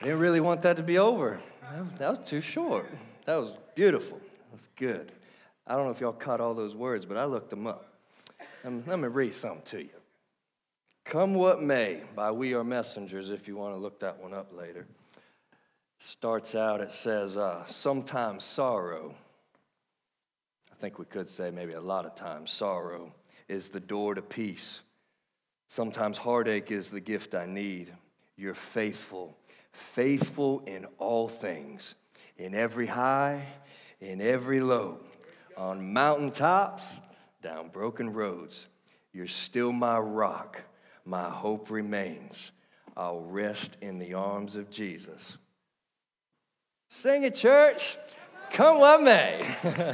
I didn't really want that to be over. That was too short. That was beautiful. That was good. I don't know if y'all caught all those words, but I looked them up. Let me read something to you. Come What May by We Are Messengers, if you want to look that one up later. Starts out, it says, sometimes sorrow, I think we could say maybe a lot of times, sorrow is the door to peace. Sometimes heartache is the gift I need. You're faithful, faithful in all things, in every high, in every low, on mountaintops, down broken roads. You're still my rock, my hope remains. I'll rest in the arms of Jesus. Sing it, church. Come what may.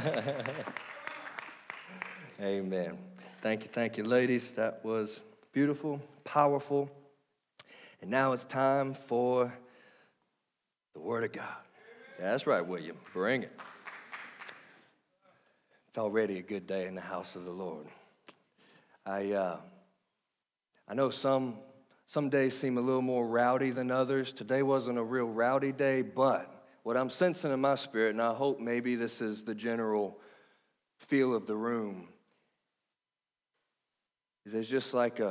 Amen. Thank you, ladies. That was beautiful, powerful. And now it's time for the Word of God. Yeah, that's right, William. Bring it. It's already a good day in the house of the Lord. I know some days seem a little more rowdy than others. Today wasn't a real rowdy day, but what I'm sensing in my spirit, and I hope maybe this is the general feel of the room, is there's just like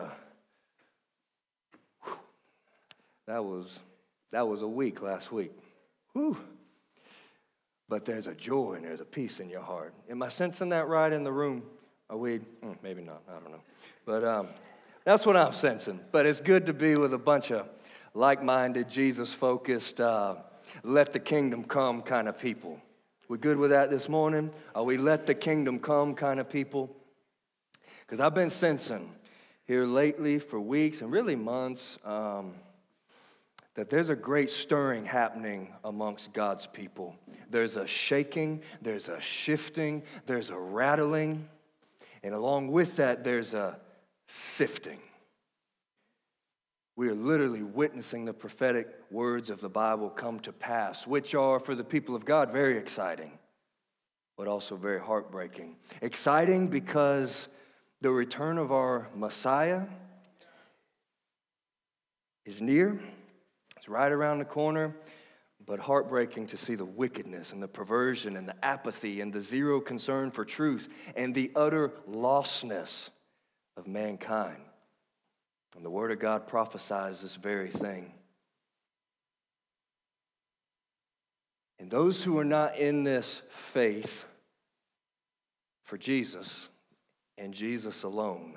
that was a week last week. Whew. But there's a joy and there's a peace in your heart. Am I sensing that right in the room? Are we? Maybe not. I don't know. But that's what I'm sensing. But it's good to be with a bunch of like-minded, Jesus-focused, let the kingdom come kind of people. We good with that this morning? Are we let the kingdom come kind of people? Because I've been sensing here lately for weeks and really months that there's a great stirring happening amongst God's people. There's a shaking, there's a shifting, there's a rattling, and along with that, there's a sifting. We are literally witnessing the prophetic words of the Bible come to pass, which are, for the people of God, very exciting, but also very heartbreaking. Exciting because the return of our Messiah is near. It's right around the corner, but heartbreaking to see the wickedness and the perversion and the apathy and the zero concern for truth and the utter lostness of mankind. And the Word of God prophesies this very thing. And those who are not in this faith for Jesus and Jesus alone,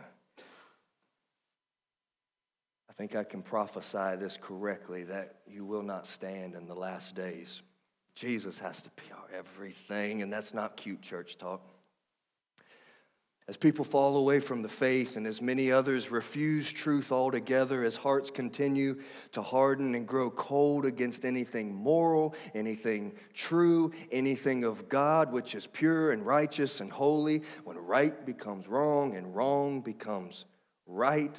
I think I can prophesy this correctly, that you will not stand in the last days. Jesus has to be our everything, and that's not cute church talk. As people fall away from the faith and as many others refuse truth altogether, as hearts continue to harden and grow cold against anything moral, anything true, anything of God which is pure and righteous and holy, when right becomes wrong and wrong becomes right,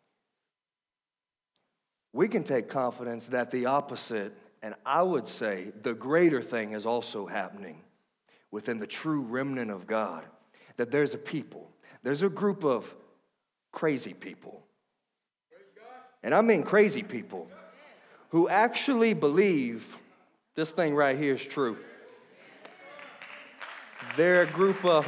we can take confidence that the opposite, and I would say the greater thing, is also happening within the true remnant of God. That there's a people, there's a group of crazy people, and I mean crazy people, who actually believe this thing right here is true. They're a group of,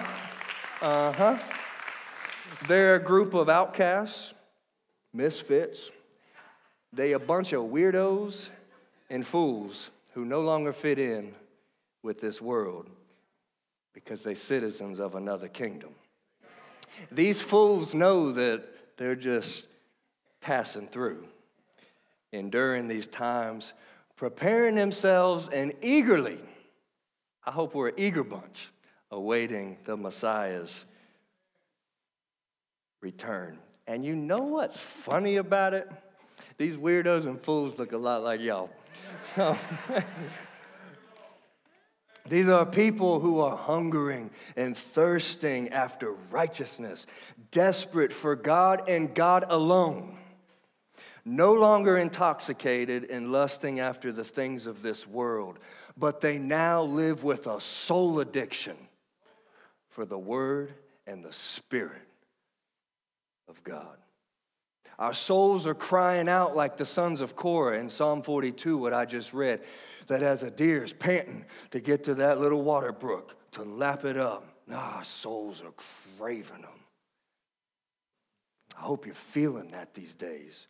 they're a group of outcasts, misfits. They a bunch of weirdos and fools who no longer fit in with this world, because they're citizens of another kingdom. These fools know that they're just passing through, enduring these times, preparing themselves, and eagerly, I hope we're an eager bunch, awaiting the Messiah's return. And you know what's funny about it? These weirdos and fools look a lot like y'all. So these are people who are hungering and thirsting after righteousness, desperate for God and God alone, no longer intoxicated and lusting after the things of this world, but they now live with a soul addiction for the Word and the Spirit of God. Our souls are crying out like the sons of Korah in Psalm 42, what I just read, that as a deer is panting to get to that little water brook, to lap it up. Our souls are craving them. I hope you're feeling that these days.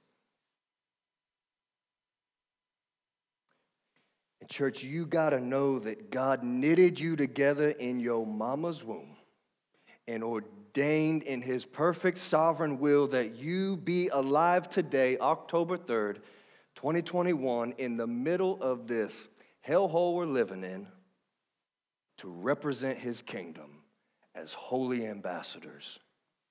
And church, you got to know that God knitted you together in your mama's womb and ordained in his perfect sovereign will that you be alive today, October 3rd, 2021, in the middle of this hellhole we're living in, to represent his kingdom as holy ambassadors,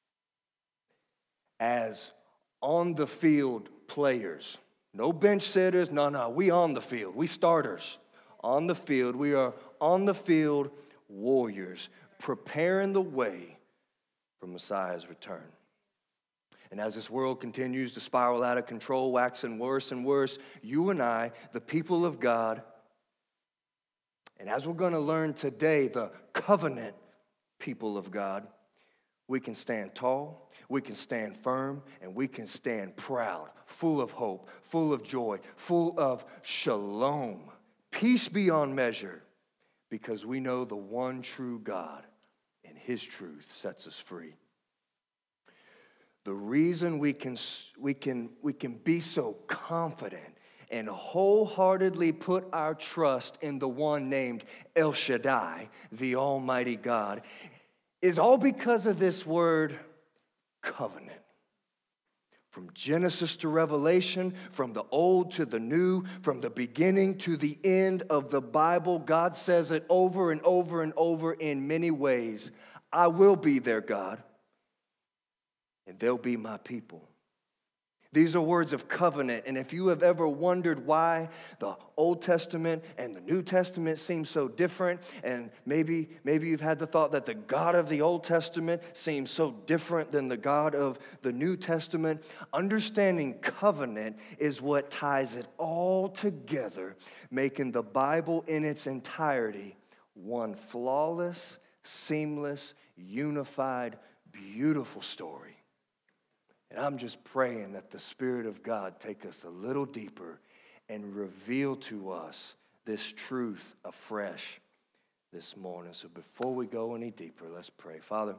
as on-the-field players. No bench sitters, no, we on the field. We starters on the field. We are on the field warriors, preparing the way for Messiah's return. And as this world continues to spiral out of control, waxing worse and worse, you and I, the people of God, and as we're going to learn today, the covenant people of God, we can stand tall, we can stand firm, and we can stand proud, full of hope, full of joy, full of shalom, peace beyond measure, because we know the one true God and his truth sets us free. The reason we can be so confident and wholeheartedly put our trust in the one named El Shaddai, the Almighty God, is all because of this word covenant. From Genesis to Revelation, from the old to the new, from the beginning to the end of the Bible, God says it over and over and over in many ways. I will be their God, and they'll be my people. These are words of covenant, and if you have ever wondered why the Old Testament and the New Testament seem so different, and maybe you've had the thought that the God of the Old Testament seems so different than the God of the New Testament, understanding covenant is what ties it all together, making the Bible in its entirety one flawless, seamless, unified, beautiful story. And I'm just praying that the Spirit of God take us a little deeper and reveal to us this truth afresh this morning. So before we go any deeper, let's pray. Father,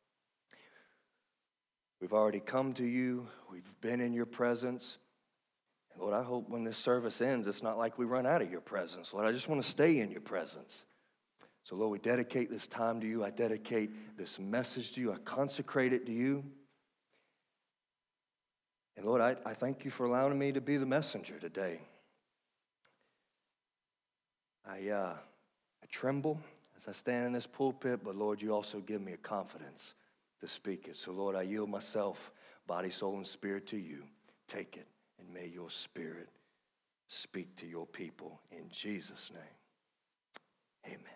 we've already come to you. We've been in your presence. And Lord, I hope when this service ends, it's not like we run out of your presence. Lord, I just want to stay in your presence. So Lord, we dedicate this time to you. I dedicate this message to you. I consecrate it to you. And Lord, I thank you for allowing me to be the messenger today. I tremble as I stand in this pulpit, but Lord, you also give me a confidence to speak it. So Lord, I yield myself, body, soul, and spirit to you. Take it, and may your Spirit speak to your people in Jesus' name. Amen.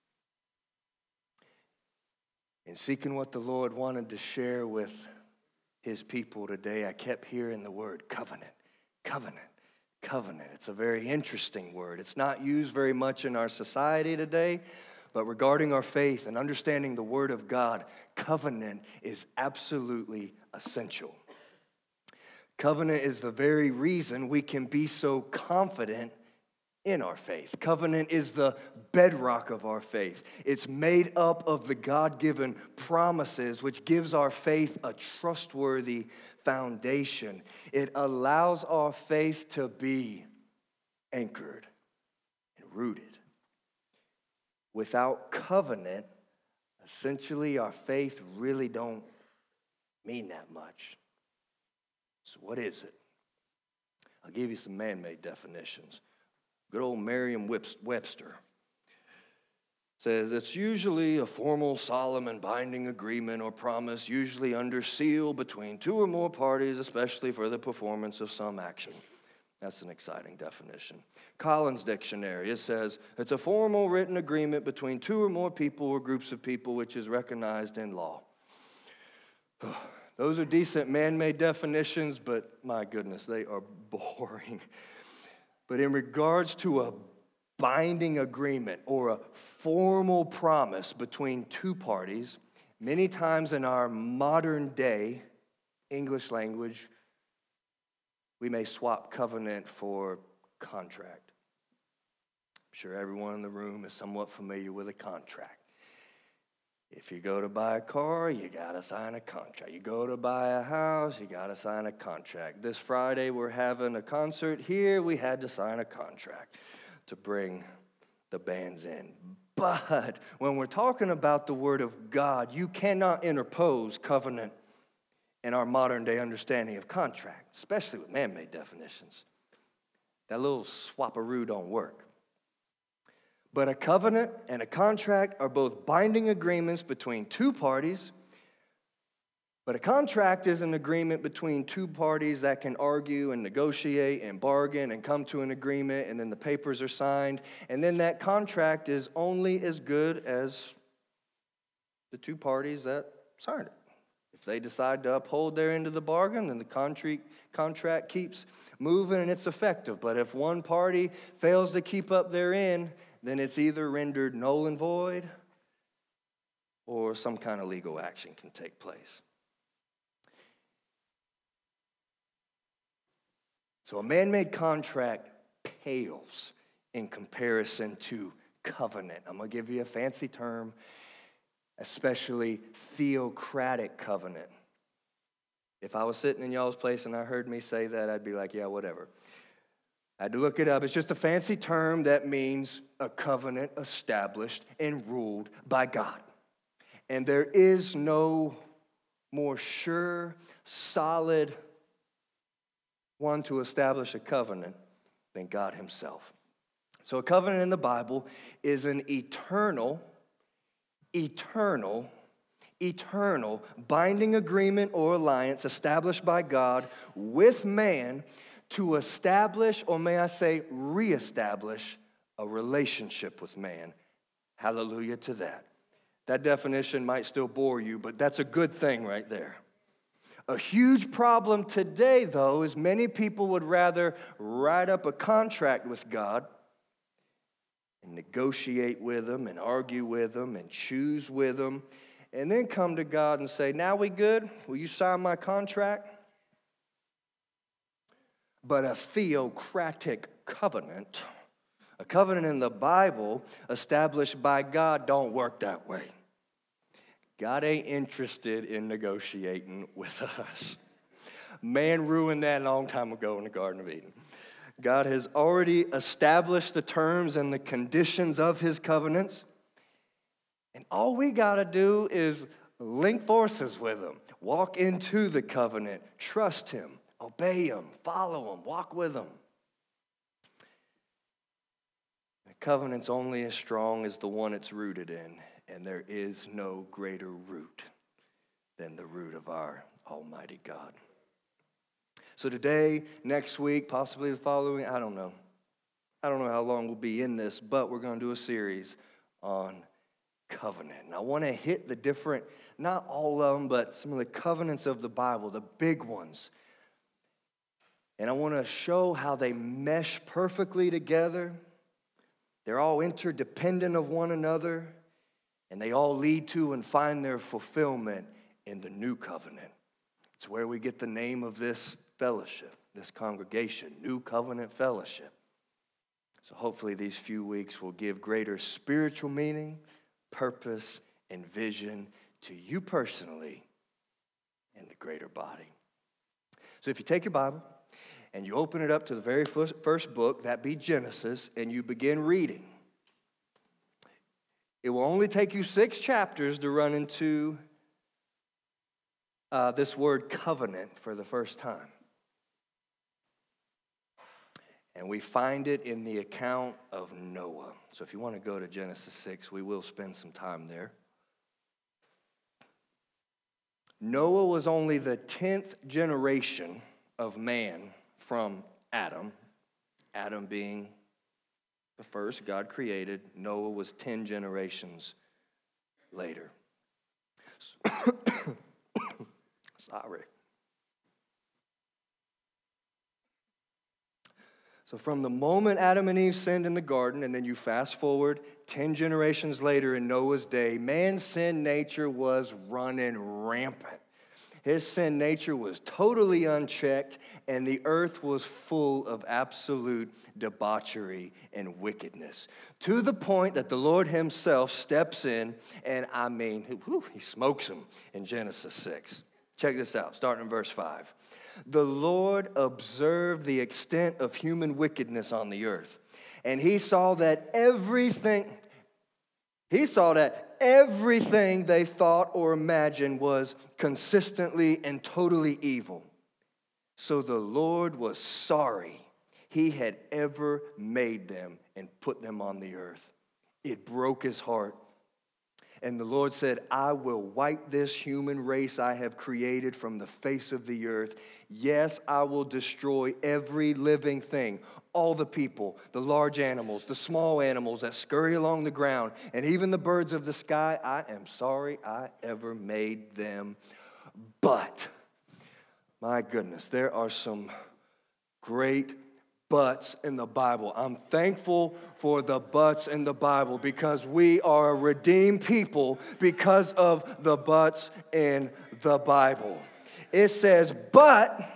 In seeking what the Lord wanted to share with his people today, I kept hearing the word covenant, covenant, covenant. It's a very interesting word. It's not used very much in our society today, but regarding our faith and understanding the word of God, covenant is absolutely essential. Covenant is the very reason we can be so confident in our faith. Covenant is the bedrock of our faith. It's made up of the God-given promises, which gives our faith a trustworthy foundation. It allows our faith to be anchored and rooted. Without covenant, essentially our faith really don't mean that much. So what is it? I'll give you some man-made definitions. Good old Merriam-Webster says it's usually a formal, solemn, and binding agreement or promise, usually under seal between two or more parties, especially for the performance of some action. That's an exciting definition. Collins Dictionary, it says it's a formal written agreement between two or more people or groups of people which is recognized in law. Those are decent man-made definitions, but my goodness, they are boring. But in regards to a binding agreement or a formal promise between two parties, many times in our modern day English language, we may swap covenant for contract. I'm sure everyone in the room is somewhat familiar with a contract. If you go to buy a car, you got to sign a contract. You go to buy a house, you got to sign a contract. This Friday, we're having a concert here. We had to sign a contract to bring the bands in. But when we're talking about the Word of God, you cannot interpose covenant in our modern day understanding of contract, especially with man-made definitions. That little swap-a-roo don't work. But a covenant and a contract are both binding agreements between two parties. But a contract is an agreement between two parties that can argue and negotiate and bargain and come to an agreement, and then the papers are signed. And then that contract is only as good as the two parties that signed it. If they decide to uphold their end of the bargain, then the contract keeps moving and it's effective. But if one party fails to keep up their end, then it's either rendered null and void or some kind of legal action can take place. So a man-made contract pales in comparison to covenant. I'm going to give you a fancy term, especially theocratic covenant. If I was sitting in y'all's place and I heard me say that, I'd be like, yeah, whatever. I had to look it up. It's just a fancy term that means a covenant established and ruled by God. And there is no more sure, solid one to establish a covenant than God himself. So a covenant in the Bible is an eternal binding agreement or alliance established by God with man to establish, or may I say, reestablish a relationship with man. Hallelujah to that. That definition might still bore you, but that's a good thing right there. A huge problem today, though, is many people would rather write up a contract with God and negotiate with him and argue with him and choose with him, and then come to God and say, now we good? Will you sign my contract? But a theocratic covenant, a covenant in the Bible established by God, don't work that way. God ain't interested in negotiating with us. Man ruined that a long time ago in the Garden of Eden. God has already established the terms and the conditions of his covenants. And all we got to do is link forces with him, walk into the covenant, trust him, obey him, follow him, walk with him. The covenant's only as strong as the one it's rooted in, and there is no greater root than the root of our Almighty God. So today, next week, possibly the following, I don't know. I don't know how long we'll be in this, but we're going to do a series on covenant. And I want to hit the different, not all of them, but some of the covenants of the Bible, the big ones. And I want to show how they mesh perfectly together. They're all interdependent of one another, and they all lead to and find their fulfillment in the new covenant. It's where we get the name of this fellowship, this congregation, New Covenant Fellowship. So hopefully these few weeks will give greater spiritual meaning, purpose, and vision to you personally and the greater body. So if you take your Bible and you open it up to the very first book, that be Genesis, and you begin reading, it will only take you 6 chapters to run into this word covenant for the first time. And we find it in the account of Noah. So if you want to go to Genesis 6, we will spend some time there. Noah was only the 10th generation of man from Adam. Adam being the first God created. Noah was 10 generations later. Sorry. So from the moment Adam and Eve sinned in the garden, and then you fast forward 10 generations later in Noah's day, man's sin nature was running rampant. His sin nature was totally unchecked, and the earth was full of absolute debauchery and wickedness. To the point that the Lord himself steps in, and he smokes him in Genesis 6. Check this out, starting in verse 5. The Lord observed the extent of human wickedness on the earth, and he saw that everything they thought or imagined was consistently and totally evil. So the Lord was sorry he had ever made them and put them on the earth. It broke his heart. And the Lord said, I will wipe this human race I have created from the face of the earth. Yes, I will destroy every living thing, all the people, the large animals, the small animals that scurry along the ground, and even the birds of the sky. I am sorry I ever made them. But, my goodness, there are some great buts in the Bible. I'm thankful for the buts in the Bible because we are a redeemed people because of the buts in the Bible. It says, but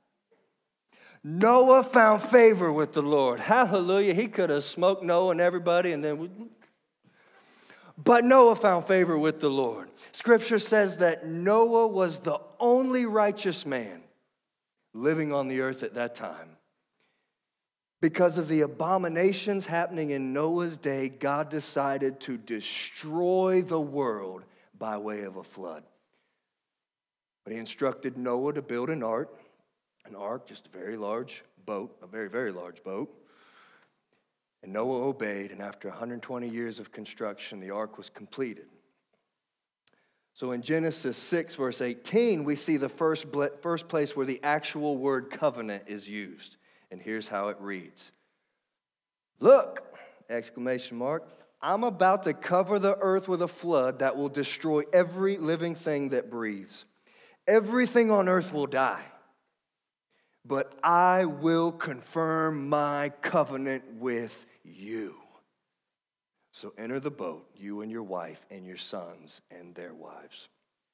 Noah found favor with the Lord. Hallelujah. He could have smoked Noah and everybody and then... But Noah found favor with the Lord. Scripture says that Noah was the only righteous man living on the earth at that time. Because of the abominations happening in Noah's day, God decided to destroy the world by way of a flood. But he instructed Noah to build an ark, just a very large boat, a very, very large boat. And Noah obeyed, and after 120 years of construction, the ark was completed. So in Genesis 6, verse 18, we see the first place where the actual word covenant is used. And here's how it reads. Look, exclamation mark, I'm about to cover the earth with a flood that will destroy every living thing that breathes. Everything on earth will die. But I will confirm my covenant with you. So enter the boat, you and your wife and your sons and their wives.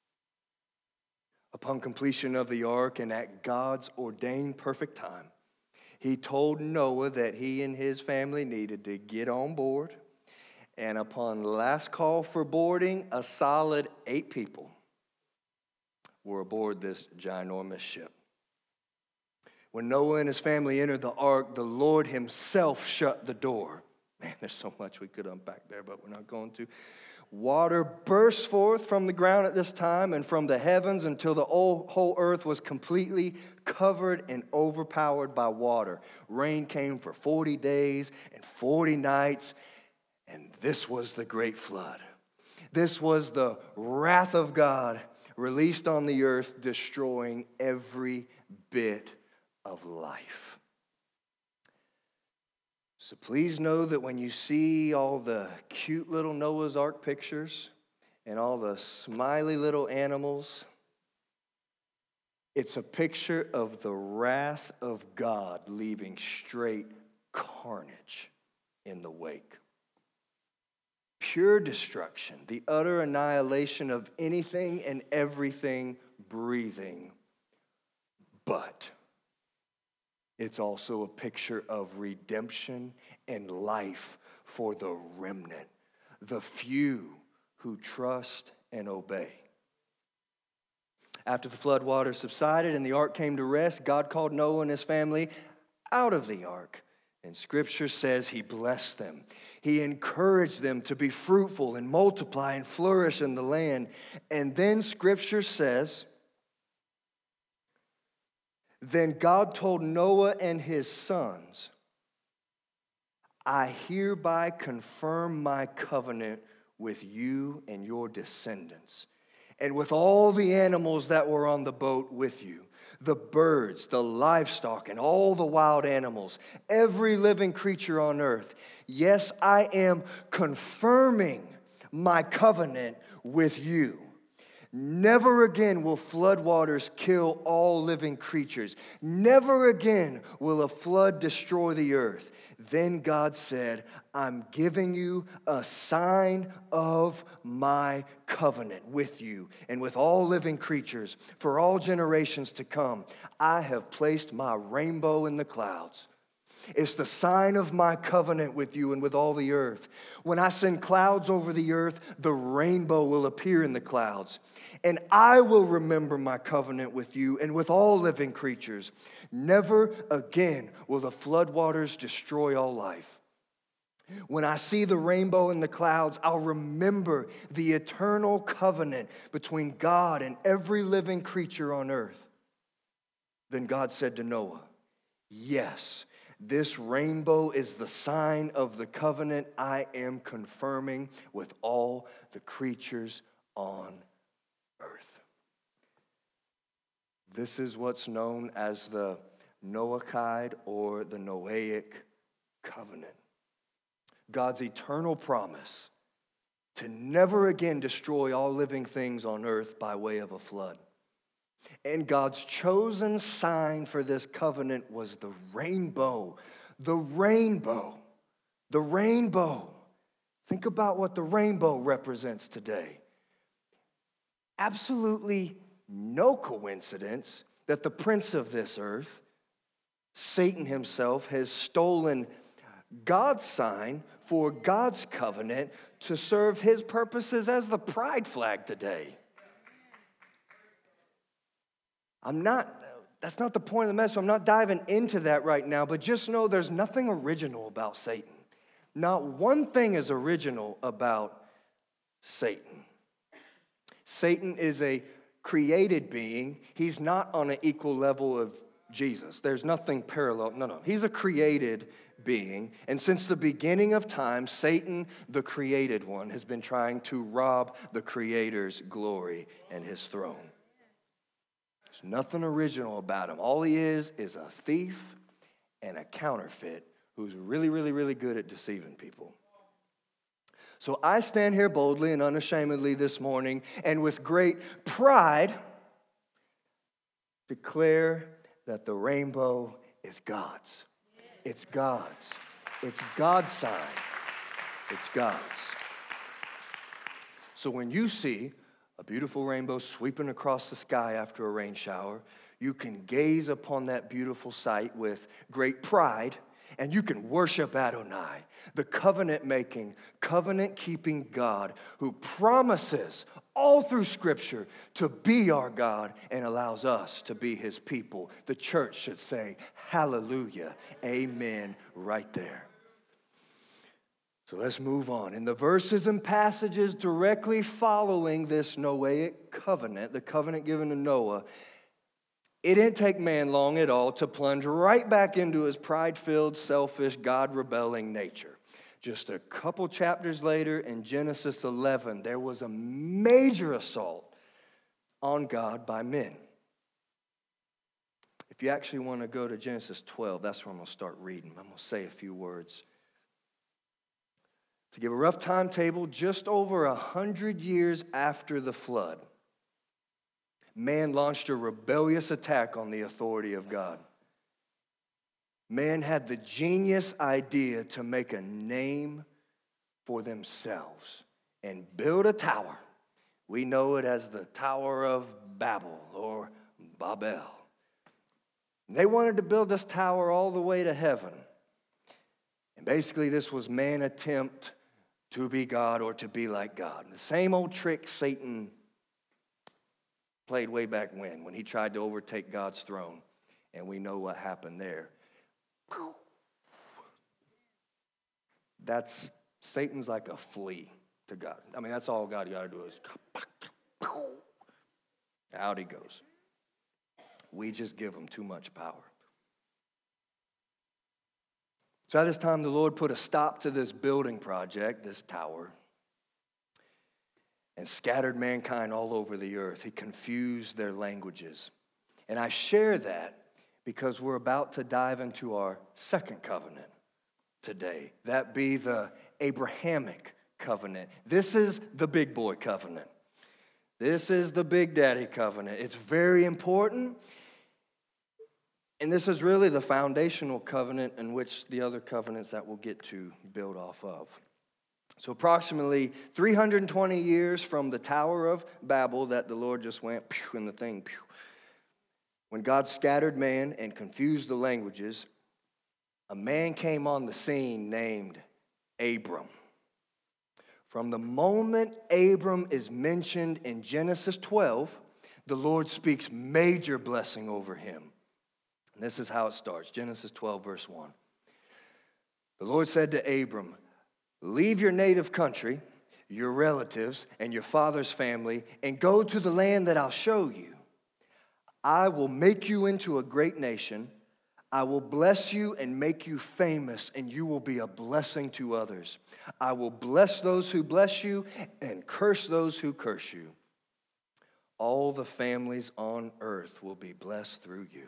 Upon completion of the ark and at God's ordained perfect time, he told Noah that he and his family needed to get on board. And upon last call for boarding, a solid 8 people were aboard this ginormous ship. When Noah and his family entered the ark, the Lord himself shut the door. Man, there's so much we could unpack there, but we're not going to. Water burst forth from the ground at this time and from the heavens until the whole earth was completely covered and overpowered by water. Rain came for 40 days and 40 nights, and this was the great flood. This was the wrath of God released on the earth, destroying every bit of life. So please know that when you see all the cute little Noah's Ark pictures and all the smiley little animals, it's a picture of the wrath of God leaving straight carnage in the wake. Pure destruction, the utter annihilation of anything and everything breathing. But it's also a picture of redemption and life for the remnant, the few who trust and obey. After the flood waters subsided and the ark came to rest, God called Noah and his family out of the ark. And Scripture says he blessed them. He encouraged them to be fruitful and multiply and flourish in the land. And then Scripture says, then God told Noah and his sons, I hereby confirm my covenant with you and your descendants, and with all the animals that were on the boat with you, the birds, the livestock, and all the wild animals, every living creature on earth. Yes, I am confirming my covenant with you. Never again will floodwaters kill all living creatures. Never again will a flood destroy the earth. Then God said, I'm giving you a sign of my covenant with you and with all living creatures for all generations to come. I have placed my rainbow in the clouds. It's the sign of my covenant with you and with all the earth. When I send clouds over the earth, the rainbow will appear in the clouds. And I will remember my covenant with you and with all living creatures. Never again will the floodwaters destroy all life. When I see the rainbow in the clouds, I'll remember the eternal covenant between God and every living creature on earth. Then God said to Noah, yes, this rainbow is the sign of the covenant I am confirming with all the creatures on earth. This is what's known as the Noahide or the Noahic covenant. God's eternal promise to never again destroy all living things on earth by way of a flood. And God's chosen sign for this covenant was the rainbow. The rainbow. The rainbow. Think about what the rainbow represents today. Absolutely no coincidence that the prince of this earth, Satan himself, has stolen God's sign for God's covenant to serve his purposes as the pride flag today. That's not the point of the message. I'm not diving into that right now, but just know there's nothing original about Satan. Not one thing is original about Satan. Satan is a created being. He's not on an equal level of Jesus. There's nothing parallel. No. He's a created being. And since the beginning of time, Satan, the created one, has been trying to rob the Creator's glory and his throne. There's nothing original about him. All he is a thief and a counterfeit who's really, really, really good at deceiving people. So I stand here boldly and unashamedly this morning and with great pride declare that the rainbow is God's. It's God's. It's God's sign. It's God's. So when you see a beautiful rainbow sweeping across the sky after a rain shower, you can gaze upon that beautiful sight with great pride, and you can worship Adonai, the covenant-making, covenant-keeping God who promises all through Scripture to be our God and allows us to be his people. The church should say, hallelujah, amen, right there. So let's move on. In the verses and passages directly following this Noahic covenant, the covenant given to Noah, it didn't take man long at all to plunge right back into his pride-filled, selfish, God-rebelling nature. Just a couple chapters later in Genesis 11, there was a major assault on God by men. If you actually want to go to Genesis 12, that's where I'm going to start reading. I'm going to say a few words. To give a rough timetable, just over 100 years after the flood, man launched a rebellious attack on the authority of God. Man had the genius idea to make a name for themselves and build a tower. We know it as the Tower of Babel or Babel. And they wanted to build this tower all the way to heaven. And basically this was man's attempt to be God or to be like God. The same old trick Satan played way back when he tried to overtake God's throne. And we know what happened there. That's Satan's like a flea to God. I mean, that's all God got to do is out he goes. We just give him too much power. So at this time, the Lord put a stop to this building project, this tower, and scattered mankind all over the earth. He confused their languages. And I share that because we're about to dive into our second covenant today. That be the Abrahamic covenant. This is the big boy covenant. This is the Big Daddy covenant. It's very important. And this is really the foundational covenant in which the other covenants that we'll get to build off of. So approximately 320 years from the Tower of Babel that the Lord just went pew, in the thing, pew. When God scattered man and confused the languages, a man came on the scene named Abram. From the moment Abram is mentioned in Genesis 12, the Lord speaks major blessing over him. And this is how it starts, Genesis 12, verse 1. The Lord said to Abram, leave your native country, your relatives, and your father's family, and go to the land that I'll show you. I will make you into a great nation. I will bless you and make you famous, and you will be a blessing to others. I will bless those who bless you and curse those who curse you. All the families on earth will be blessed through you.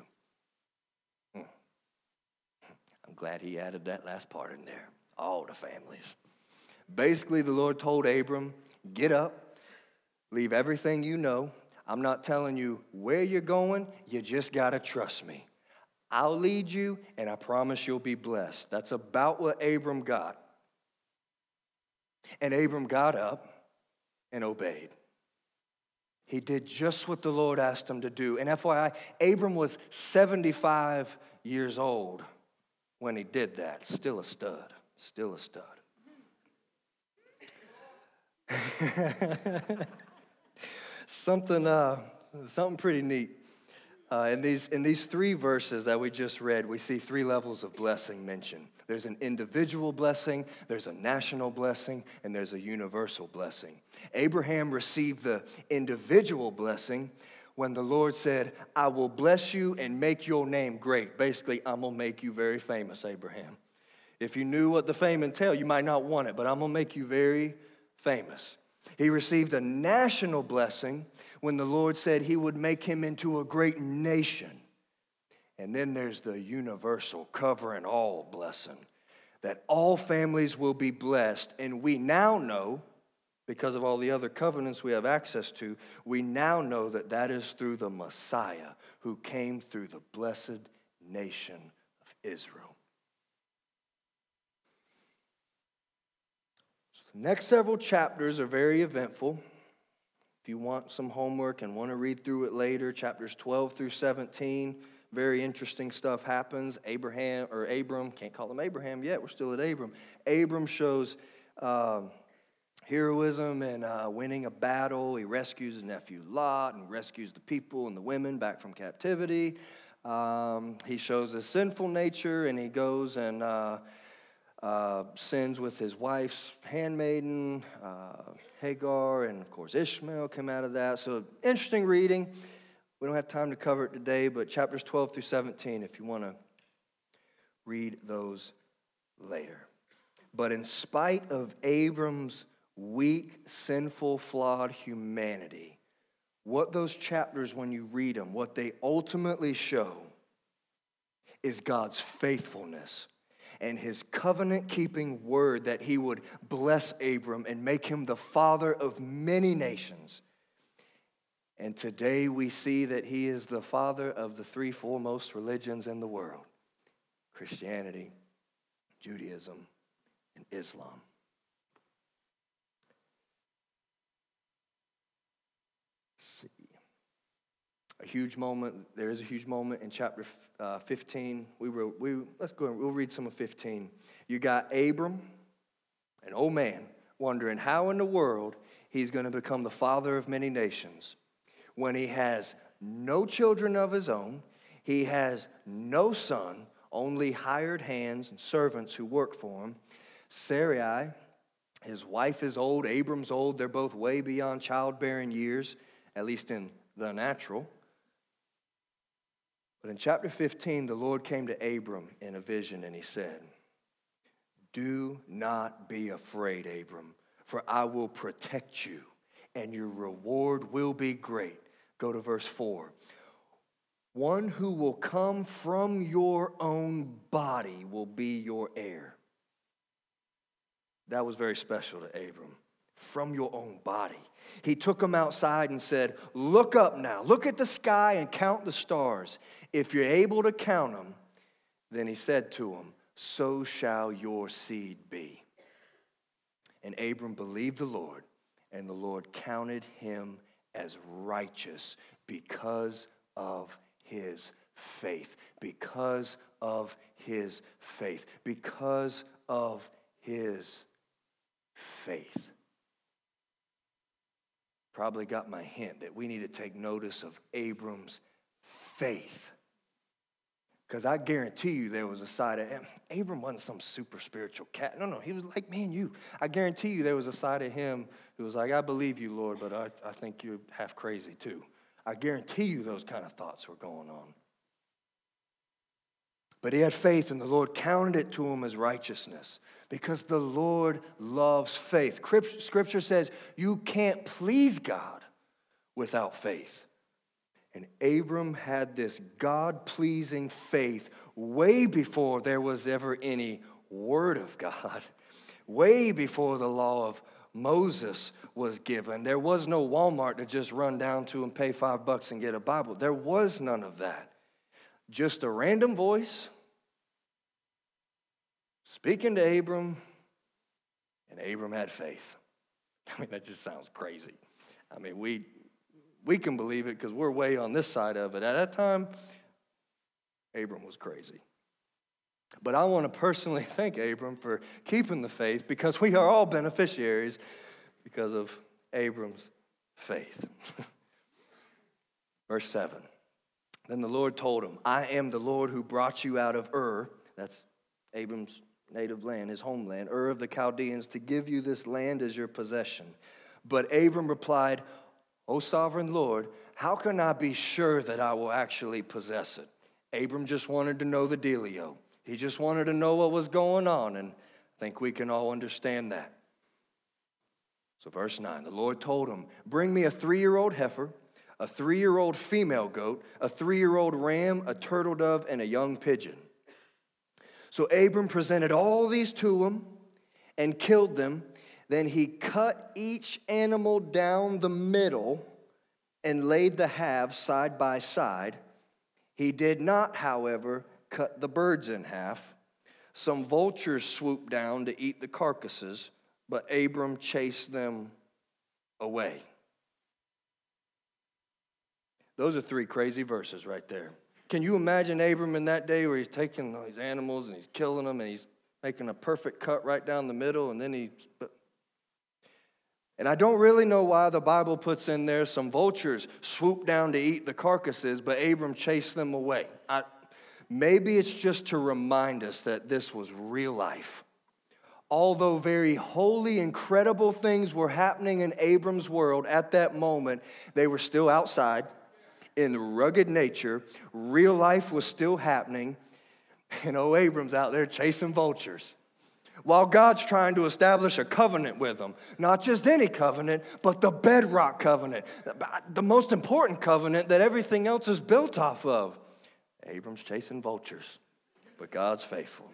I'm glad he added that last part in there. All the families. Basically, the Lord told Abram, get up, leave everything you know. I'm not telling you where you're going. You just got to trust me. I'll lead you, and I promise you'll be blessed. That's about what Abram got. And Abram got up and obeyed. He did just what the Lord asked him to do. And FYI, Abram was 75 years old when he did that. Still a stud. Still a stud. Something pretty neat. In these three verses that we just read, we see three levels of blessing mentioned. There's an individual blessing, there's a national blessing, and there's a universal blessing. Abraham received the individual blessing when the Lord said, I will bless you and make your name great. Basically, I'm going to make you very famous, Abraham. If you knew what the fame entailed, you might not want it, but I'm going to make you very famous. He received a national blessing when the Lord said he would make him into a great nation. And then there's the universal, covering all blessing, that all families will be blessed. And we now know, because of all the other covenants we have access to, we now know that that is through the Messiah who came through the blessed nation of Israel. So the next several chapters are very eventful. If you want some homework and want to read through it later, chapters 12 through 17, very interesting stuff happens. Abram, can't call him Abraham yet, we're still at Abram. Abram shows heroism and winning a battle. He rescues his nephew Lot and rescues the people and the women back from captivity. He shows his sinful nature, and he goes and sins with his wife's handmaiden, Hagar, and of course Ishmael came out of that. So interesting reading. We don't have time to cover it today, but chapters 12 through 17, if you want to read those later. But in spite of Abram's weak, sinful, flawed humanity, what those chapters, when you read them, what they ultimately show is God's faithfulness and his covenant-keeping word that he would bless Abram and make him the father of many nations. And today we see that he is the father of the three foremost religions in the world: Christianity, Judaism, and Islam. Let's see. A huge moment. There is a huge moment in chapter 15. Let's go. We'll read some of 15. You got Abram, an old man, wondering how in the world he's going to become the father of many nations when he has no children of his own, he has no son, only hired hands and servants who work for him. Sarai, his wife, is old. Abram's old. They're both way beyond childbearing years, at least in the natural. But in chapter 15, the Lord came to Abram in a vision, and he said, do not be afraid, Abram, for I will protect you, and your reward will be great. Go to verse 4. One who will come from your own body will be your heir. That was very special to Abram. from your own body. He took them outside and said, look up now. Look at the sky and count the stars. If you're able to count them, then he said to him, so shall your seed be. And Abram believed the Lord, and the Lord counted him as righteous because of his faith. Because of his faith. Because of his faith. Probably got my hint that we need to take notice of Abram's faith. Because I guarantee you there was a side of him. Abram wasn't some super spiritual cat. No, he was like me and you. I guarantee you there was a side of him who was like, I believe you, Lord, but I think you're half crazy too. I guarantee you those kind of thoughts were going on. But he had faith, and the Lord counted it to him as righteousness because the Lord loves faith. Scripture says you can't please God without faith. And Abram had this God-pleasing faith way before there was ever any word of God, way before the law of Moses was given. There was no Walmart to just run down to and pay $5 and get a Bible. There was none of that. Just a random voice speaking to Abram, and Abram had faith. I mean, that just sounds crazy. I mean, we can believe it because we're way on this side of it. At that time, Abram was crazy. But I want to personally thank Abram for keeping the faith because we are all beneficiaries because of Abram's faith. Verse 7. Then the Lord told him, I am the Lord who brought you out of Ur, that's Abram's native land, his homeland, Ur of the Chaldeans, to give you this land as your possession. But Abram replied, O sovereign Lord, how can I be sure that I will actually possess it? Abram just wanted to know the dealio. He just wanted to know what was going on, and I think we can all understand that. So verse 9, the Lord told him, bring me a 3-year-old heifer, a 3-year-old female goat, a 3-year-old ram, a turtle dove, and a young pigeon. So Abram presented all these to him and killed them. Then he cut each animal down the middle and laid the halves side by side. He did not, however, cut the birds in half. Some vultures swooped down to eat the carcasses, but Abram chased them away. Those are 3 crazy verses right there. Can you imagine Abram in that day where he's taking these animals and he's killing them and he's making a perfect cut right down the middle and then and I don't really know why the Bible puts in there some vultures swoop down to eat the carcasses, but Abram chased them away. Maybe it's just to remind us that this was real life. Although very holy, incredible things were happening in Abram's world at that moment, they were still outside in rugged nature. Real life was still happening. And Abram's out there chasing vultures. While God's trying to establish a covenant with them. Not just any covenant, but the bedrock covenant. The most important covenant that everything else is built off of. Abram's chasing vultures, but God's faithful.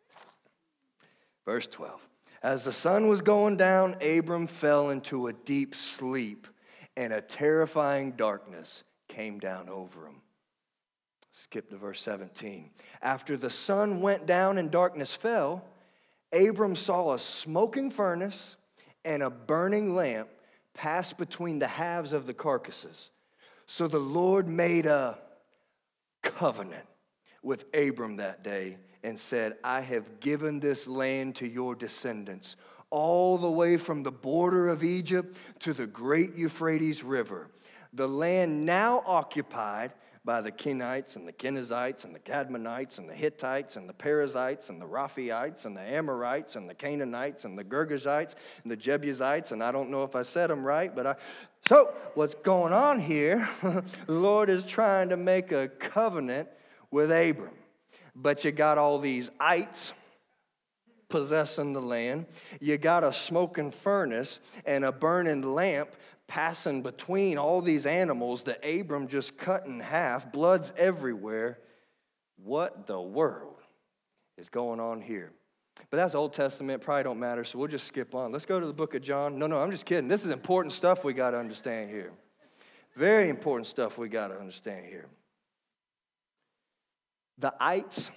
Verse 12. As the sun was going down, Abram fell into a deep sleep, and a terrifying darkness came down over him. Skip to verse 17. After the sun went down and darkness fell, Abram saw a smoking furnace and a burning lamp pass between the halves of the carcasses. So the Lord made a covenant with Abram that day and said, I have given this land to your descendants, all the way from the border of Egypt to the great Euphrates River. The land now occupied by the Kenites and the Kenizzites and the Cadmonites and the Hittites and the Perizzites and the Raphaites and the Amorites and the Canaanites and the Girgashites and the Jebusites, and I don't know if I said them right, but so what's going on here, the Lord is trying to make a covenant with Abram. But you got all these ites possessing the land. You got a smoking furnace and a burning lamp passing between all these animals that Abram just cut in half. Blood's everywhere. What the world is going on here? But that's Old Testament, probably don't matter, so we'll just skip on. Let's go to the book of John. No, I'm just kidding. This is important stuff we got to understand here. Very important stuff we got to understand here. The ites,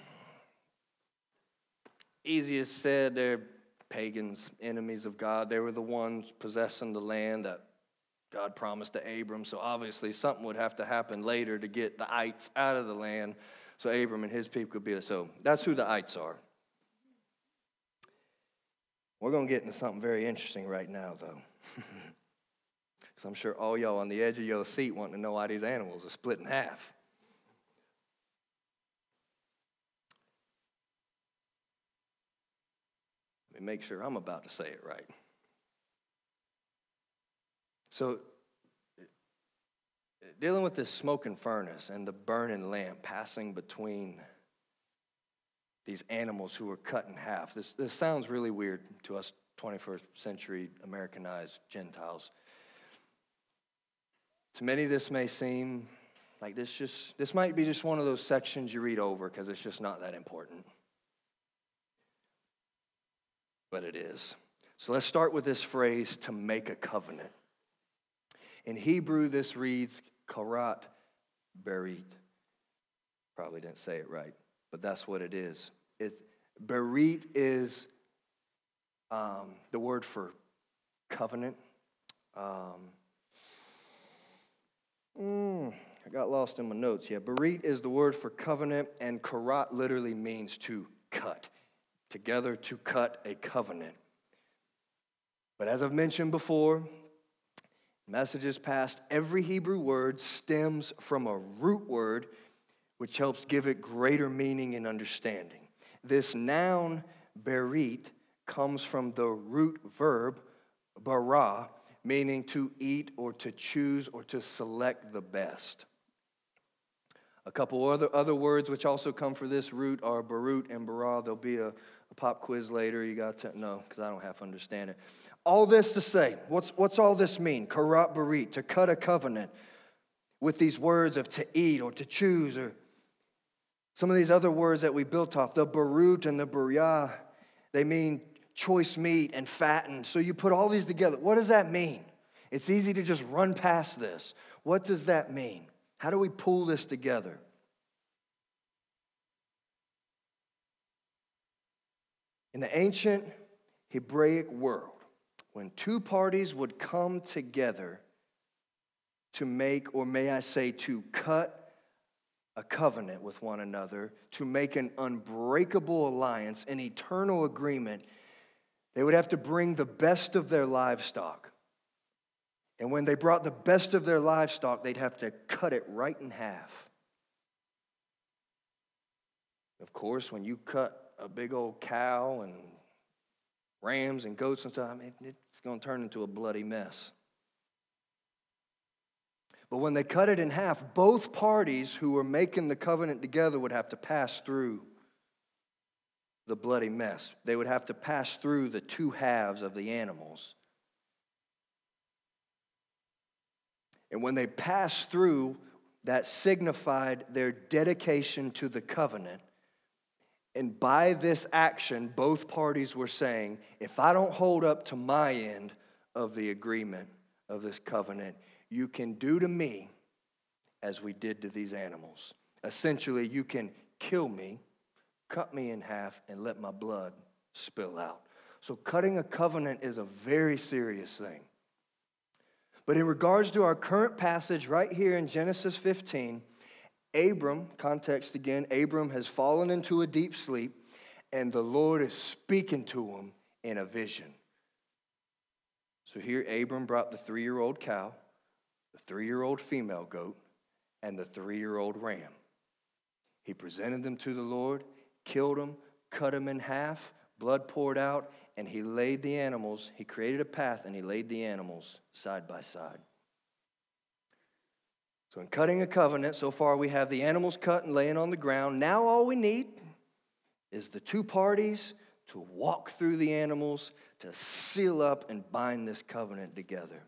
easiest said, they're pagans, enemies of God. They were the ones possessing the land that God promised to Abram, so obviously something would have to happen later to get the ites out of the land so Abram and his people could be there. So that's who the ites are. We're going to get into something very interesting right now, though. Because I'm sure all y'all on the edge of your seat wanting to know why these animals are split in half. Let me make sure I'm about to say it right. So, dealing with this smoking furnace and the burning lamp passing between these animals who were cut in half. This sounds really weird to us 21st century Americanized Gentiles. To many, this may seem like this might be just one of those sections you read over because it's just not that important. But it is. So let's start with this phrase, to make a covenant. In Hebrew, this reads karat berit. Probably didn't say it right, but that's what it is. Berit is the word for covenant. I got lost in my notes. Yeah, berit is the word for covenant, and karat literally means to cut. Together to cut a covenant. But as I've mentioned before, messages past, every Hebrew word stems from a root word which helps give it greater meaning and understanding. This noun, berit, comes from the root verb, bara, meaning to eat or to choose or to select the best. A couple other words which also come from this root are barut and bara. There'll be a pop quiz later. You got to know because I don't have to understand it. All this to say, what's all this mean? Karat berit, to cut a covenant with these words of to eat or to choose, or some of these other words that we built off. The barut and the bariyah, they mean choice meat and fattened. So you put all these together. What does that mean? It's easy to just run past this. What does that mean? How do we pull this together? In the ancient Hebraic world, when two parties would come together to make, or may I say, to cut a covenant with one another, to make an unbreakable alliance, an eternal agreement, they would have to bring the best of their livestock. And when they brought the best of their livestock, they'd have to cut it right in half. Of course, when you cut a big old cow and rams and goats and stuff, it's going to turn into a bloody mess. But when they cut it in half, both parties who were making the covenant together would have to pass through the bloody mess. They would have to pass through the two halves of the animals. And when they passed through, that signified their dedication to the covenant. And by this action, both parties were saying, if I don't hold up to my end of the agreement of this covenant, you can do to me as we did to these animals. Essentially, you can kill me, cut me in half, and let my blood spill out. So cutting a covenant is a very serious thing. But in regards to our current passage right here in Genesis 15, Abram, context again, Abram has fallen into a deep sleep, and the Lord is speaking to him in a vision. So here Abram brought the 3-year-old cow, the 3-year-old female goat, and the 3-year-old ram. He presented them to the Lord, killed them, cut them in half, blood poured out, and he laid the animals, he created a path, and he laid the animals side by side. So in cutting a covenant, so far we have the animals cut and laying on the ground. Now all we need is the two parties to walk through the animals, to seal up and bind this covenant together.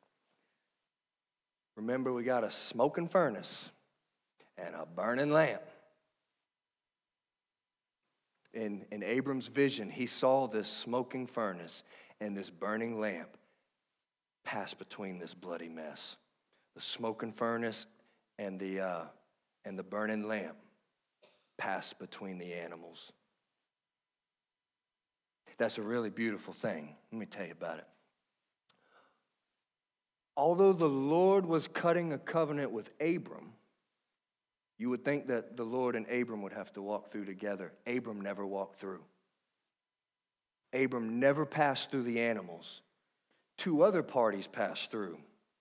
Remember, we got a smoking furnace and a burning lamp. In Abram's vision, he saw this smoking furnace and this burning lamp pass between this bloody mess. The smoking furnace and the burning lamp pass between the animals. That's a really beautiful thing. Let me tell you about it. Although the Lord was cutting a covenant with Abram, you would think that the Lord and Abram would have to walk through together. Abram never walked through. Abram never passed through the animals. Two other parties passed through.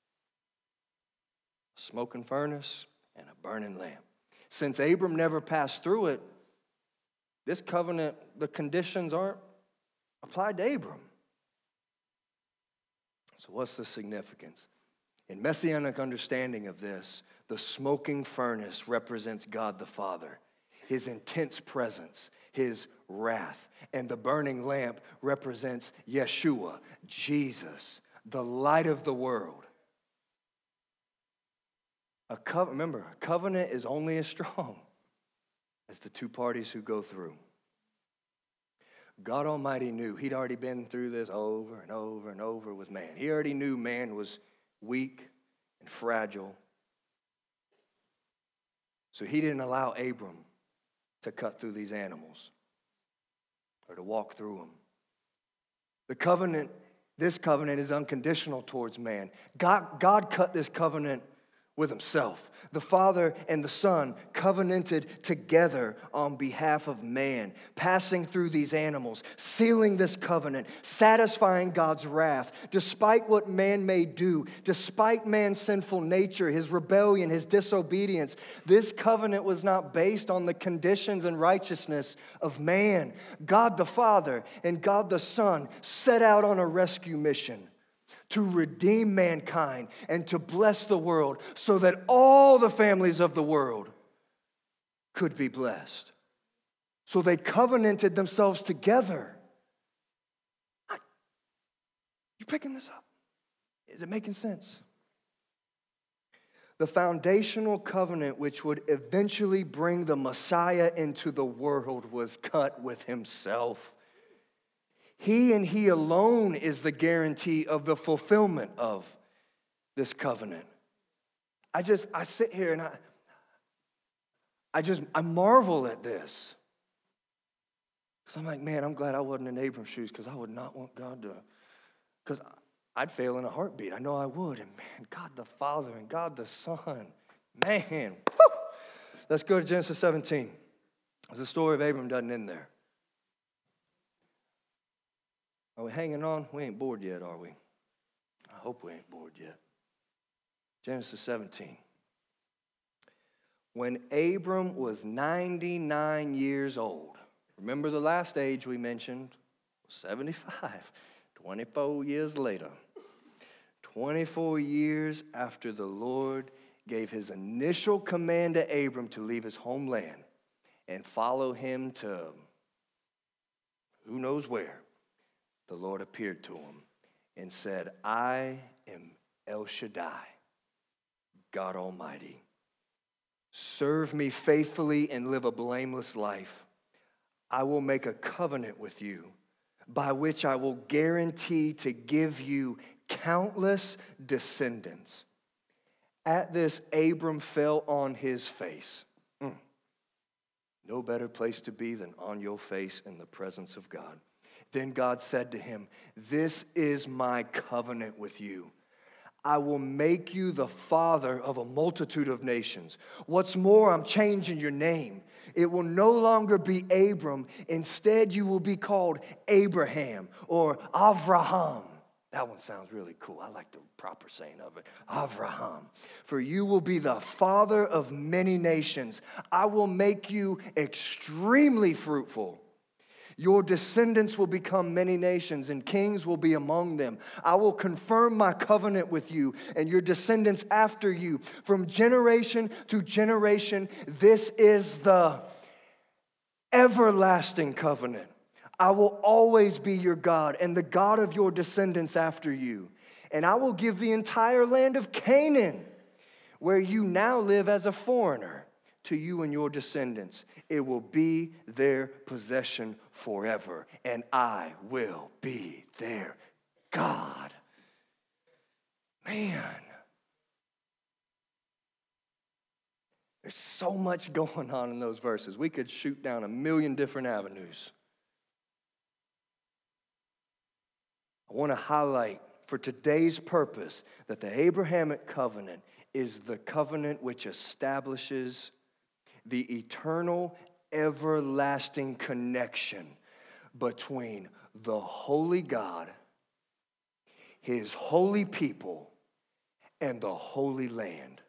A smoking furnace and a burning lamp. Since Abram never passed through it, this covenant, the conditions aren't applied to Abram. So what's the significance? In messianic understanding of this, the smoking furnace represents God the Father, his intense presence, his wrath, and the burning lamp represents Yeshua, Jesus, the light of the world. Remember, a covenant is only as strong as the two parties who go through. God Almighty knew. He'd already been through this over and over and over with man. He already knew man was weak and fragile. So he didn't allow Abram to cut through these animals or to walk through them. This covenant is unconditional towards man. God cut this covenant with himself. The Father and the Son covenanted together on behalf of man, passing through these animals, sealing this covenant, satisfying God's wrath, despite what man may do, despite man's sinful nature, his rebellion, his disobedience. This covenant was not based on the conditions and righteousness of man. God the Father and God the Son set out on a rescue mission to redeem mankind and to bless the world so that all the families of the world could be blessed. So they covenanted themselves together. You picking this up? Is it making sense? The foundational covenant which would eventually bring the Messiah into the world was cut with himself. He and he alone is the guarantee of the fulfillment of this covenant. I sit here and I marvel at this. Because I'm like, man, I'm glad I wasn't in Abram's shoes because I would not want God to, because I'd fail in a heartbeat. I know I would. And man, God the Father and God the Son, man. Woo! Let's go to Genesis 17. The story of Abram doesn't end there. Are we hanging on? We ain't bored yet, are we? I hope we ain't bored yet. Genesis 17. When Abram was 99 years old, remember the last age we mentioned? 75. 24 years later. 24 years after the Lord gave his initial command to Abram to leave his homeland and follow him to who knows where. The Lord appeared to him and said, I am El Shaddai, God Almighty. Serve me faithfully and live a blameless life. I will make a covenant with you by which I will guarantee to give you countless descendants. At this, Abram fell on his face. No better place to be than on your face in the presence of God. Then God said to him, this is my covenant with you. I will make you the father of a multitude of nations. What's more, I'm changing your name. It will no longer be Abram. Instead, you will be called Abraham or Avraham. That one sounds really cool. I like the proper saying of it. Avraham. For you will be the father of many nations. I will make you extremely fruitful. Your descendants will become many nations, and kings will be among them. I will confirm my covenant with you and your descendants after you. From generation to generation, this is the everlasting covenant. I will always be your God and the God of your descendants after you. And I will give the entire land of Canaan, where you now live as a foreigner, to you and your descendants. It will be their possession forever, and I will be their God. Man, there's so much going on in those verses. We could shoot down a million different avenues. I want to highlight for today's purpose that the Abrahamic covenant is the covenant which establishes the eternal, everlasting connection between the holy God, his holy people, and the holy land.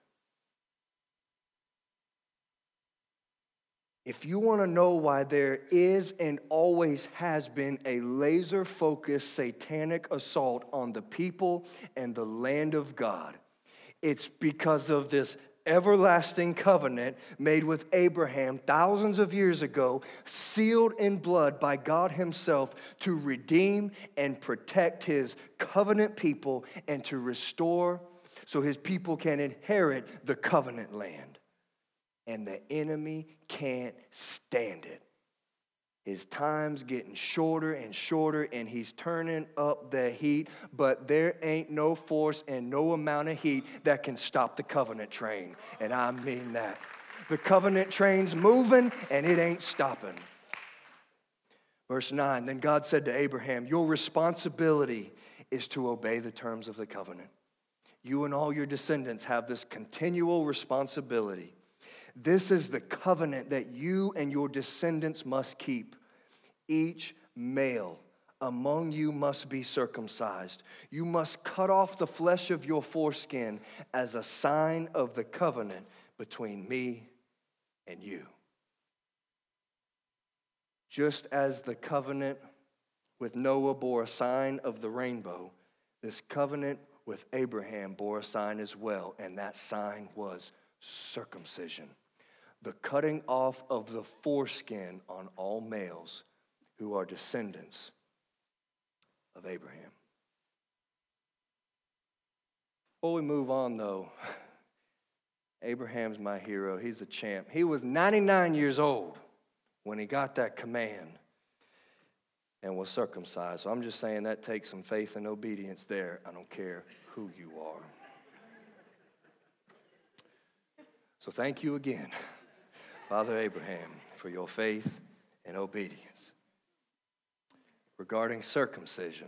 If you want to know why there is and always has been a laser-focused satanic assault on the people and the land of God, it's because of this everlasting covenant made with Abraham thousands of years ago, sealed in blood by God himself to redeem and protect his covenant people and to restore so his people can inherit the covenant land. And the enemy can't stand it. His time's getting shorter and shorter, and he's turning up the heat, but there ain't no force and no amount of heat that can stop the covenant train. And I mean that. The covenant train's moving, and it ain't stopping. Verse 9, then God said to Abraham, your responsibility is to obey the terms of the covenant. You and all your descendants have this continual responsibility. This is the covenant that you and your descendants must keep. Each male among you must be circumcised. You must cut off the flesh of your foreskin as a sign of the covenant between me and you. Just as the covenant with Noah bore a sign of the rainbow, this covenant with Abraham bore a sign as well, and that sign was circumcision. The cutting off of the foreskin on all males who are descendants of Abraham. Before we move on, though, Abraham's my hero. He's a champ. He was 99 years old when he got that command and was circumcised. So I'm just saying that takes some faith and obedience there. I don't care who you are. So thank you again, Father Abraham, for your faith and obedience. Regarding circumcision,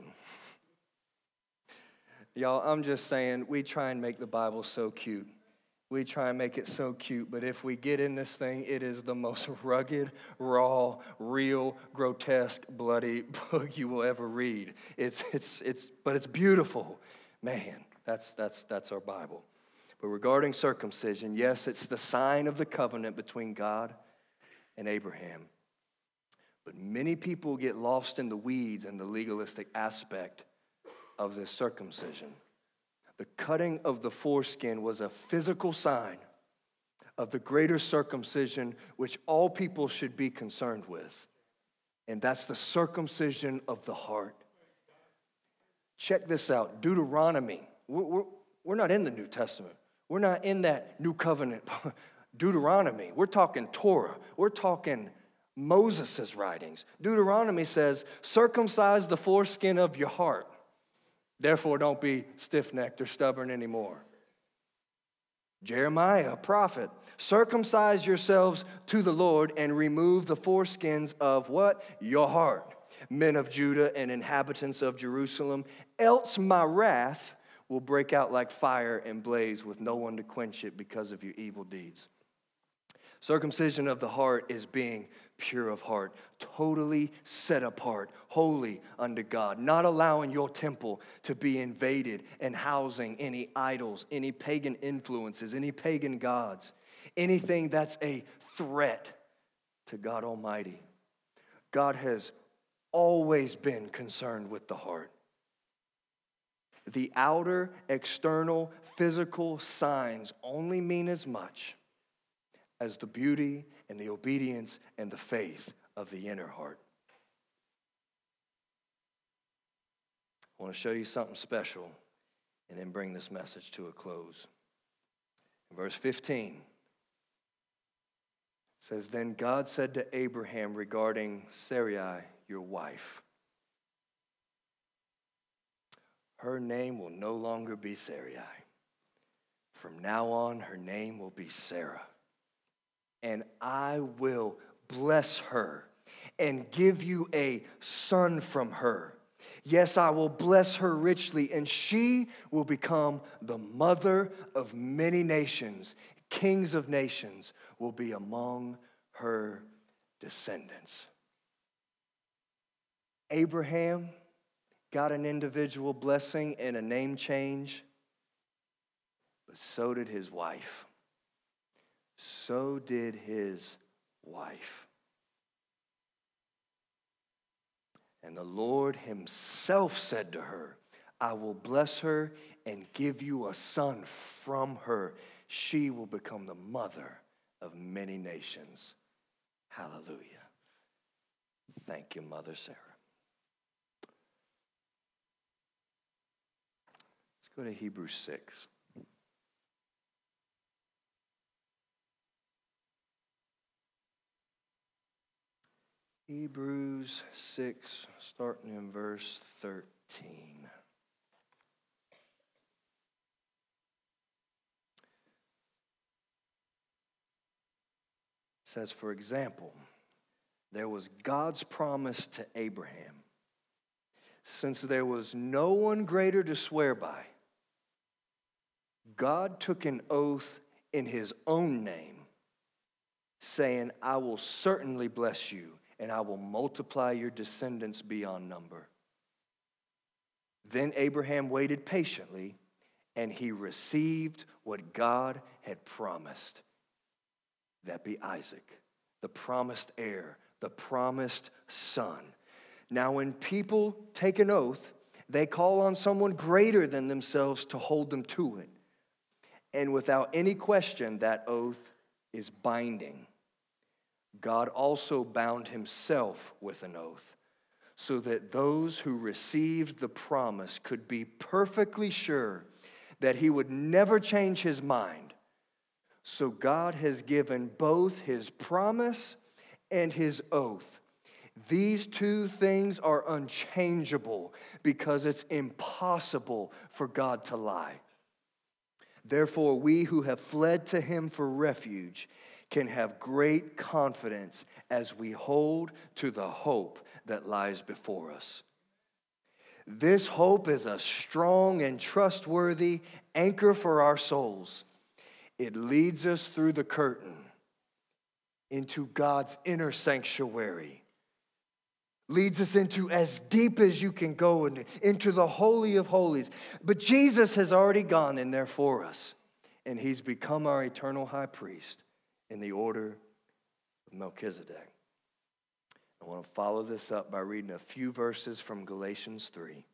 y'all, I'm just saying, we try and make the Bible so cute. We try and make it so cute, but if we get in this thing, it is the most rugged, raw, real, grotesque, bloody book you will ever read. But it's beautiful. Man, that's our Bible. But regarding circumcision, yes, it's the sign of the covenant between God and Abraham. But many people get lost in the weeds and the legalistic aspect of this circumcision. The cutting of the foreskin was a physical sign of the greater circumcision which all people should be concerned with. And that's the circumcision of the heart. Check this out. Deuteronomy. We're not in the New Testament. We're not in that new covenant. Deuteronomy. We're talking Torah. We're talking Moses' writings. Deuteronomy says, circumcise the foreskin of your heart. Therefore, don't be stiff-necked or stubborn anymore. Jeremiah, a prophet, circumcise yourselves to the Lord and remove the foreskins of what? Your heart, men of Judah and inhabitants of Jerusalem, else my wrath will break out like fire and blaze with no one to quench it because of your evil deeds. Circumcision of the heart is being pure of heart, totally set apart, holy unto God, not allowing your temple to be invaded and housing any idols, any pagan influences, any pagan gods, anything that's a threat to God Almighty. God has always been concerned with the heart. The outer, external, physical signs only mean as much as the beauty and the obedience and the faith of the inner heart. I want to show you something special and then bring this message to a close. In verse 15, says, then God said to Abraham regarding Sarai, your wife, her name will no longer be Sarai. From now on, her name will be Sarah. And I will bless her and give you a son from her. Yes, I will bless her richly, and she will become the mother of many nations. Kings of nations will be among her descendants. Abraham got an individual blessing and a name change, but so did his wife. So did his wife. And the Lord himself said to her, I will bless her and give you a son from her. She will become the mother of many nations. Hallelujah. Thank you, Mother Sarah. Let's go to Hebrews 6. Hebrews 6, starting in verse 13. It says, for example, there was God's promise to Abraham. Since there was no one greater to swear by, God took an oath in his own name, saying, I will certainly bless you, and I will multiply your descendants beyond number. Then Abraham waited patiently, and he received what God had promised. That be Isaac, the promised heir, the promised son. Now, when people take an oath, they call on someone greater than themselves to hold them to it. And without any question, that oath is binding. God also bound himself with an oath, so that those who received the promise could be perfectly sure that he would never change his mind. So God has given both his promise and his oath. These two things are unchangeable because it's impossible for God to lie. Therefore, we who have fled to him for refuge can have great confidence as we hold to the hope that lies before us. This hope is a strong and trustworthy anchor for our souls. It leads us through the curtain into God's inner sanctuary. Leads us into as deep as you can go, into the Holy of Holies. But Jesus has already gone in there for us, and he's become our eternal high priest in the order of Melchizedek. I want to follow this up by reading a few verses from Galatians 3,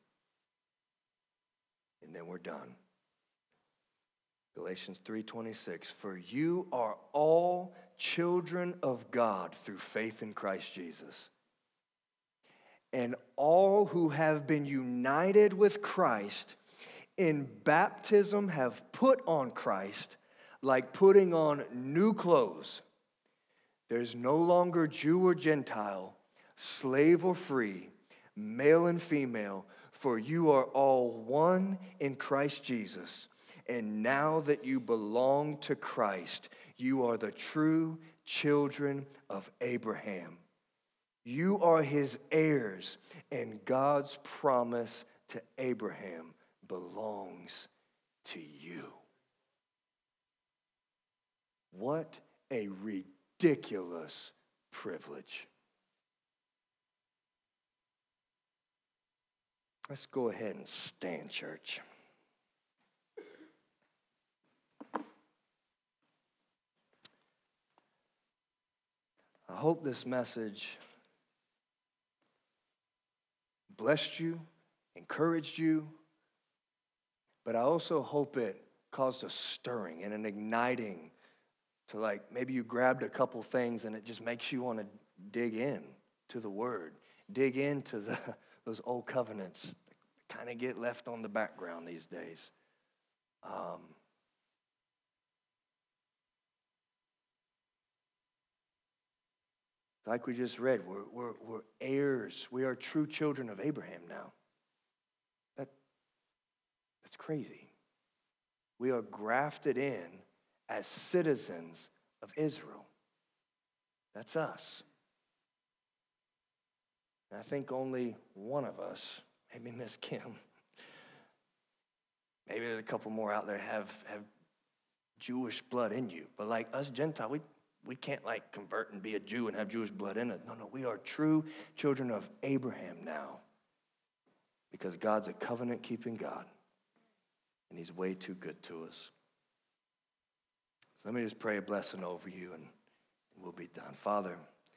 and then we're done. Galatians 3:26, for you are all children of God through faith in Christ Jesus. And all who have been united with Christ in baptism have put on Christ like putting on new clothes. There's no longer Jew or Gentile, slave or free, male and female, for you are all one in Christ Jesus. And now that you belong to Christ, you are the true children of Abraham. You are his heirs, and God's promise to Abraham belongs to you. What a ridiculous privilege. Let's go ahead and stand, church. I hope this message blessed you, encouraged you, but I also hope it caused a stirring and an igniting to, like, maybe you grabbed a couple things and it just makes you want to dig in to the Word, dig into those old covenants that kind of get left on the background these days. Like we just read, we're heirs. We are true children of Abraham now. That's crazy. We are grafted in as citizens of Israel. That's us. And I think only one of us, maybe Miss Kim, maybe there's a couple more out there have Jewish blood in you. But like us Gentiles, we can't like convert and be a Jew and have Jewish blood in it. No, we are true children of Abraham now. Because God's a covenant-keeping God. And he's way too good to us. So let me just pray a blessing over you and we'll be done. Father,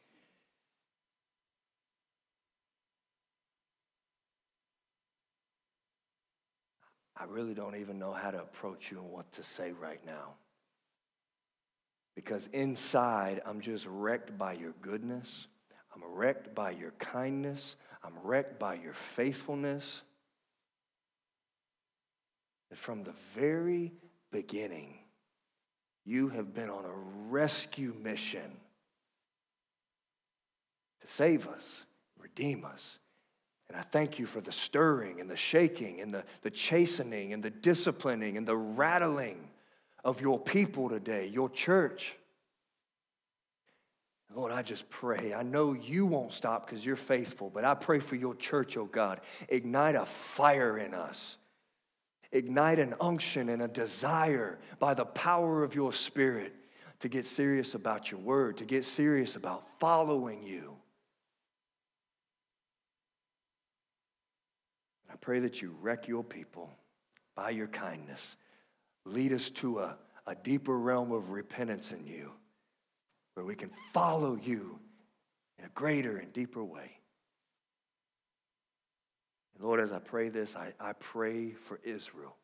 I really don't even know how to approach you and what to say right now. Because inside, I'm just wrecked by your goodness. I'm wrecked by your kindness. I'm wrecked by your faithfulness. That from the very beginning, you have been on a rescue mission to save us, redeem us. And I thank you for the stirring and the shaking and the chastening and the disciplining and the rattling of your people today, your church. Lord, I just pray. I know you won't stop because you're faithful, but I pray for your church, oh God. Ignite a fire in us. Ignite an unction and a desire by the power of your Spirit to get serious about your word, to get serious about following you. I pray that you wreck your people by your kindness. Lead us to a deeper realm of repentance in you, where we can follow you in a greater and deeper way. And Lord, as I pray this, I pray for Israel.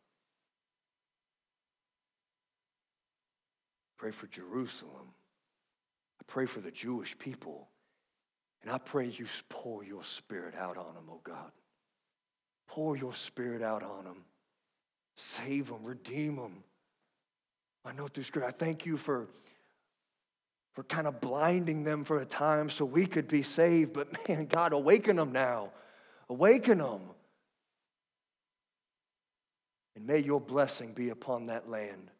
I pray for Jerusalem. I pray for the Jewish people. And I pray you pour your Spirit out on them, oh God. Pour your Spirit out on them. Save them, redeem them. I know through Scripture, I thank you for kind of blinding them for a time so we could be saved. But man, God, awaken them now. Awaken them. And may your blessing be upon that land.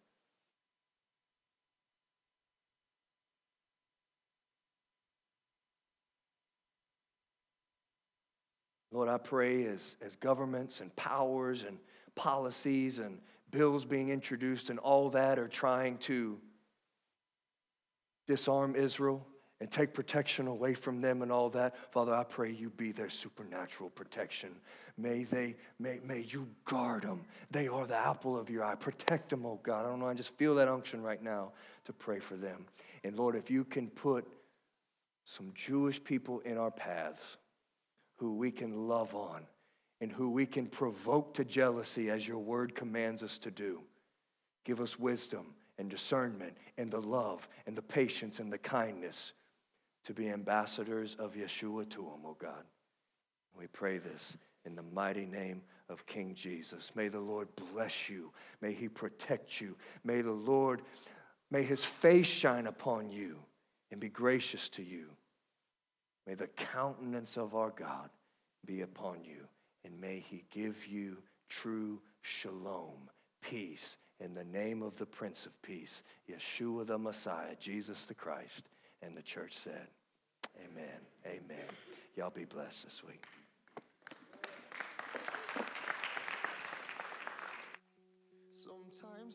Lord, I pray as governments and powers and policies and bills being introduced and all that are trying to disarm Israel and take protection away from them and all that, Father, I pray you be their supernatural protection. May you guard them. They are the apple of your eye. Protect them, oh God. I don't know, I just feel that unction right now to pray for them. And Lord, if you can put some Jewish people in our paths who we can love on and who we can provoke to jealousy as your word commands us to do. Give us wisdom and discernment and the love and the patience and the kindness to be ambassadors of Yeshua to them, oh God. We pray this in the mighty name of King Jesus. May the Lord bless you. May he protect you. May his face shine upon you and be gracious to you. May the countenance of our God be upon you, and may he give you true shalom, peace, in the name of the Prince of Peace, Yeshua the Messiah, Jesus the Christ. And the church said, amen, amen. Y'all be blessed this week.